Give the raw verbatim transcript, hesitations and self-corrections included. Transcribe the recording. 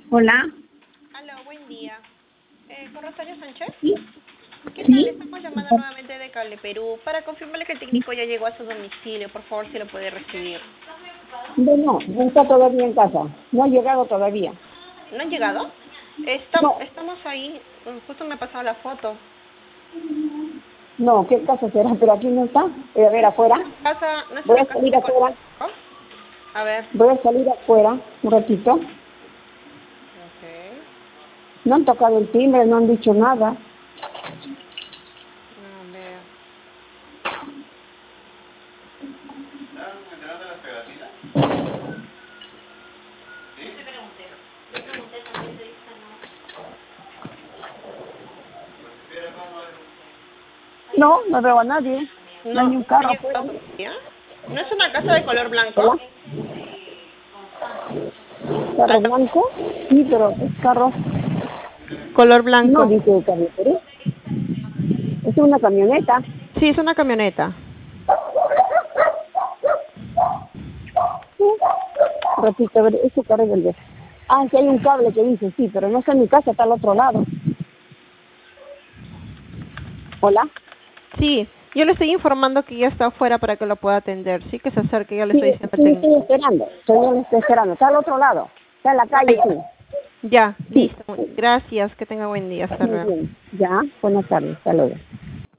Hola. Aló, buen día. Eh, ¿con Rosario Sánchez? Sí. ¿Qué tal? Sí. Estamos llamando nuevamente de Cable Perú para confirmarle que el técnico ya llegó a su domicilio. Por favor, si lo puede recibir. No, no, no está todavía en casa. No ha llegado todavía. ¿No han llegado? Estam- No, estamos ahí. mm, Justo me ha pasado la foto. no, ¿qué casa será? Pero aquí no está. Voy a ver ¿No es afuera. una casa, no es Voy una a casa salir de color afuera. blanco? A ver. Voy a salir afuera un ratito. Ok. No han tocado el timbre, no han dicho nada. A ver. ¿Están entregando las pegatinas? ¿Sí? Le pregunté. Le pregunté también, se dice que no. Pues espera, vamos a ver. No, no veo a nadie. No hay No, ni un no ha carro afuera. llegado todavía. ¿No es una casa de color blanco? ¿Hola? ¿Carro Aló. blanco? Sí, pero es carro. Color No blanco. dice carro, pero es una camioneta. Sí, es una camioneta. Sí. Un ratito, a ver, ese carro del viejo. Ah, sí hay un cable que dice, sí, pero no está en mi casa, está al otro lado. ¿Hola? Sí, yo le estoy informando que ya está afuera para que lo pueda atender. Sí, que se acerque, ya le Sí, estoy diciendo al sí, estoy técnico. esperando. Todavía lo estoy esperando. Está al otro lado. Está en la Ah, calle, ya. sí. Ya, Sí. listo. Gracias, que tenga buen día. Hasta Muy luego. bien. Ya, buenas tardes. Hasta luego.